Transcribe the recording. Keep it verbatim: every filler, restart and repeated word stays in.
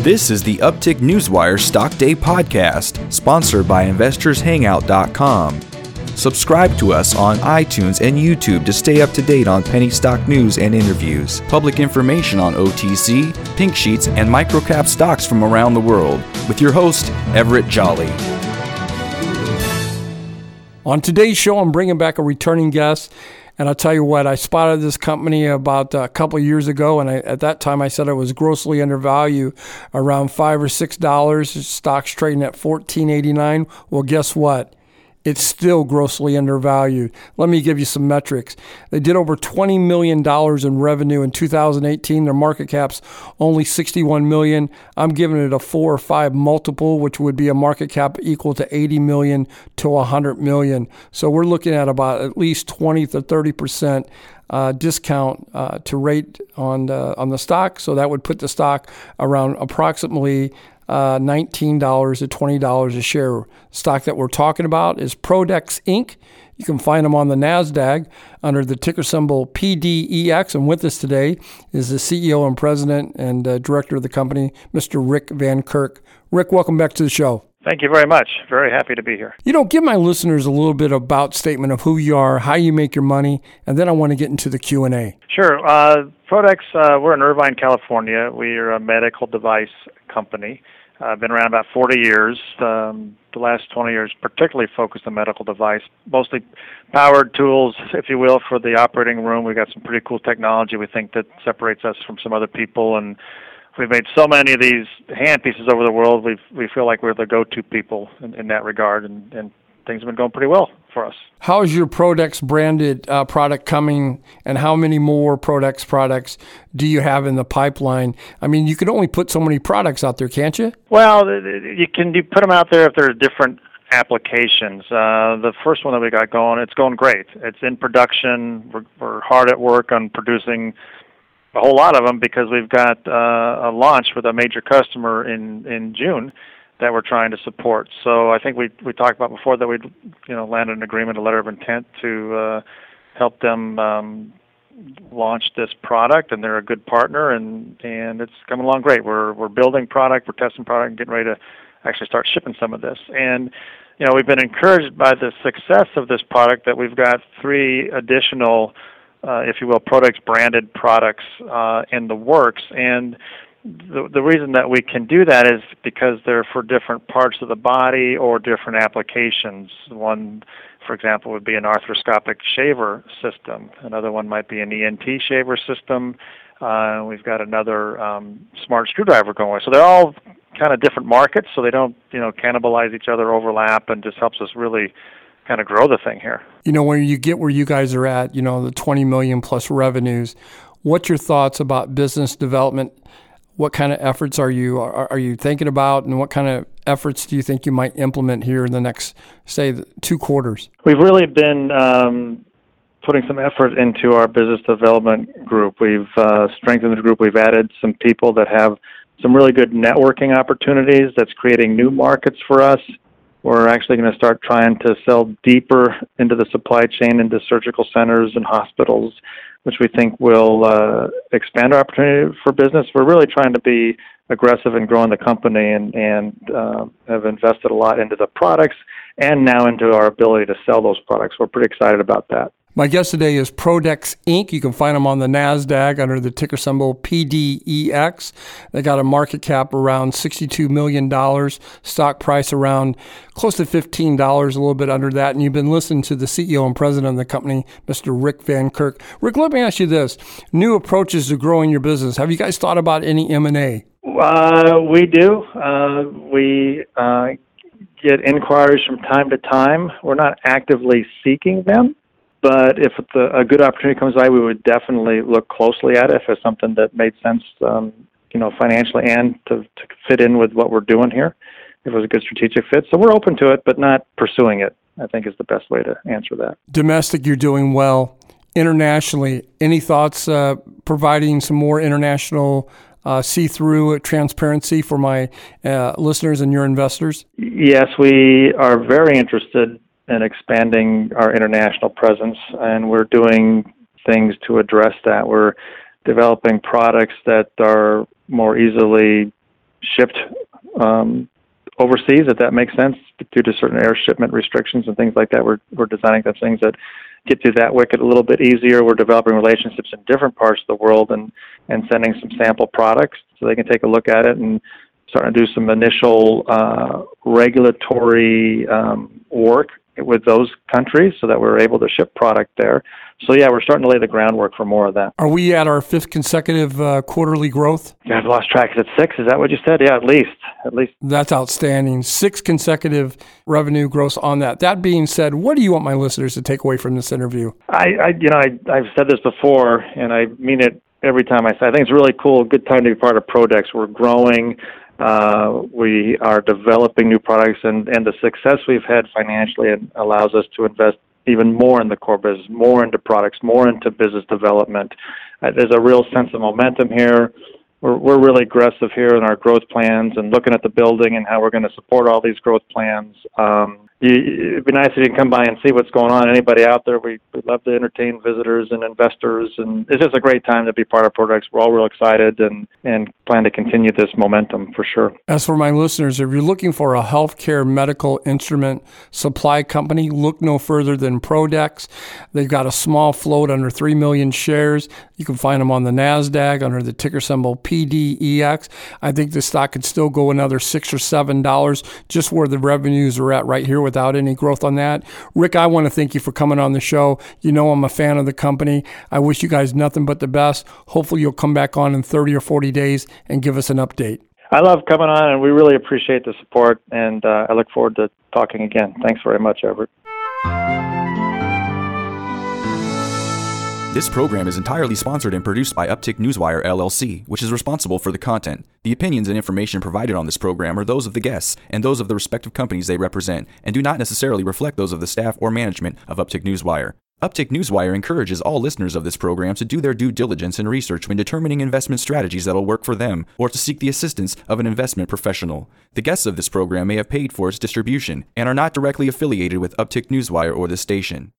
This is the Uptick Newswire Stock Day podcast, sponsored by investors hangout dot com. Subscribe to us on iTunes and YouTube to stay up to date on penny stock news and interviews, public information on O T C, pink sheets, and microcap stocks from around the world, with your host, Everett Jolly. On today's show, I'm bringing back a returning guest. And I'll tell you what, I spotted this company about a couple of years ago, and I, at that time I said it was grossly undervalued, around five or six dollars. Stock's trading at fourteen eighty-nine. Well, guess what? It's still grossly undervalued. Let me give you some metrics. They did over twenty million dollars in revenue in two thousand eighteen. Their market cap's only sixty-one million dollars. I'm giving it a four or five multiple, which would be a market cap equal to eighty million dollars to one hundred million dollars. So we're looking at about at least twenty to thirty percent uh, discount uh, to rate on the, on the stock. So that would put the stock around approximately Uh, nineteen dollars to twenty dollars a share. Stock that we're talking about is Prodex Incorporated. You can find them on the NASDAQ under the ticker symbol P D E X. And with us today is the C E O and president and uh, director of the company, Mister Rick Van Kirk. Rick, welcome back to the show. Thank you very much. Very happy to be here. You know, give my listeners a little bit about statement of who you are, how you make your money, and then I want to get into the Q and A. Sure. Uh, Prodex, uh, we're in Irvine, California. We are a medical device company. I've uh, been around about forty years. Um, the last twenty years particularly focused on medical device, mostly powered tools, if you will, for the operating room. We've got some pretty cool technology we think that separates us from some other people, and we've made so many of these handpieces over the world, we we feel like we're the go-to people in, in that regard, and, and things have been going pretty well for us. How is your Prodex branded uh, product coming, and how many more Prodex products do you have in the pipeline? I mean, you can only put so many products out there, can't you? Well, you can you put them out there if there's different applications. Uh, the first one that we got going, it's going great. It's in production. We're, we're hard at work on producing a whole lot of them because we've got uh, a launch with a major customer in, in June that we're trying to support. So I think we we talked about before that we'd you know landed an agreement, a letter of intent to uh, help them um, launch this product, and they're a good partner, and, and it's coming along great. We're we're building product, we're testing product, and getting ready to actually start shipping some of this. And you know we've been encouraged by the success of this product that we've got three additional, uh, if you will, Prodex branded products uh, in the works. And The, the reason that we can do that is because they're for different parts of the body or different applications. One, for example, would be an arthroscopic shaver system. Another one might be an E N T shaver system. Uh, we've got another um, smart screwdriver going. So they're all kind of different markets, so they don't, you know, cannibalize each other, overlap, and just helps us really kind of grow the thing here. You know, when you get where you guys are at, you know, the twenty million plus revenues, what's your thoughts about business development? What kind of efforts are you are, are you thinking about, and what kind of efforts do you think you might implement here in the next, say, two quarters? We've really been um, putting some effort into our business development group. We've uh, strengthened the group. We've added some people that have some really good networking opportunities that's creating new markets for us. We're actually going to start trying to sell deeper into the supply chain, into surgical centers and hospitals, which we think will uh, expand our opportunity for business. We're really trying to be aggressive in growing the company, and, and uh, have invested a lot into the products and now into our ability to sell those products. We're pretty excited about that. My guest today is Prodex Incorporated. You can find them on the NASDAQ under the ticker symbol P D E X. They got a market cap around sixty-two million dollars, stock price around close to fifteen dollars, a little bit under that. And you've been listening to the C E O and president of the company, Mister Rick Van Kirk. Rick, let me ask you this. New approaches to growing your business. Have you guys thought about any M and A? Uh, we do. Uh, we uh, get inquiries from time to time. We're not actively seeking them. But if the, a good opportunity comes by, we would definitely look closely at it if it's something that made sense, um, you know, financially and to, to fit in with what we're doing here, if it was a good strategic fit. So we're open to it, but not pursuing it, I think is the best way to answer that. Domestic, you're doing well. Internationally, any thoughts uh, providing some more international uh, see-through transparency for my uh, listeners and your investors? Yes, we are very interested and expanding our international presence, and we're doing things to address that. We're developing products that are more easily shipped um, overseas, if that makes sense, due to certain air shipment restrictions and things like that. We're we're designing some things that get through that wicket a little bit easier. We're developing relationships in different parts of the world and, and sending some sample products so they can take a look at it and starting to do some initial uh, regulatory um, work with those countries so that we're able to ship product there. So, yeah, we're starting to lay the groundwork for more of that. Are we at our fifth consecutive uh, quarterly growth? Yeah, I've lost track. Is it six? Is that what you said? Yeah, at least. At least. That's outstanding. Six consecutive revenue growth on that. That being said, what do you want my listeners to take away from this interview? I, I you know, I, I've said this before, and I mean it every time I say it. I think it's really cool, good time to be part of Prodex. We're growing. Uh, we are developing new products, and, and the success we've had financially allows us to invest even more in the core business, more into products, more into business development. Uh, there's a real sense of momentum here. We're, we're really aggressive here in our growth plans and looking at the building and how we're going to support all these growth plans. Um, you, it'd be nice if you can come by and see what's going on. Anybody out there, we, we'd love to entertain visitors and investors. And it's just a great time to be part of Prodex. We're all real excited and, and plan to continue this momentum for sure. As for my listeners, if you're looking for a healthcare medical instrument supply company, look no further than Prodex. They've got a small float under three million shares. You can find them on the NASDAQ under the ticker symbol P D E X. I think the stock could still go another six or seven dollars just where the revenues are at right here without any growth on that. Rick, I want to thank you for coming on the show. You know I'm a fan of the company. I wish you guys nothing but the best. Hopefully you'll come back on in thirty or forty days and give us an update. I love coming on, and we really appreciate the support, and uh, I look forward to talking again. Thanks very much, Everett. This program is entirely sponsored and produced by Uptick Newswire, L L C, which is responsible for the content. The opinions and information provided on this program are those of the guests and those of the respective companies they represent, and do not necessarily reflect those of the staff or management of Uptick Newswire. Uptick Newswire encourages all listeners of this program to do their due diligence and research when determining investment strategies that will work for them, or to seek the assistance of an investment professional. The guests of this program may have paid for its distribution and are not directly affiliated with Uptick Newswire or this station.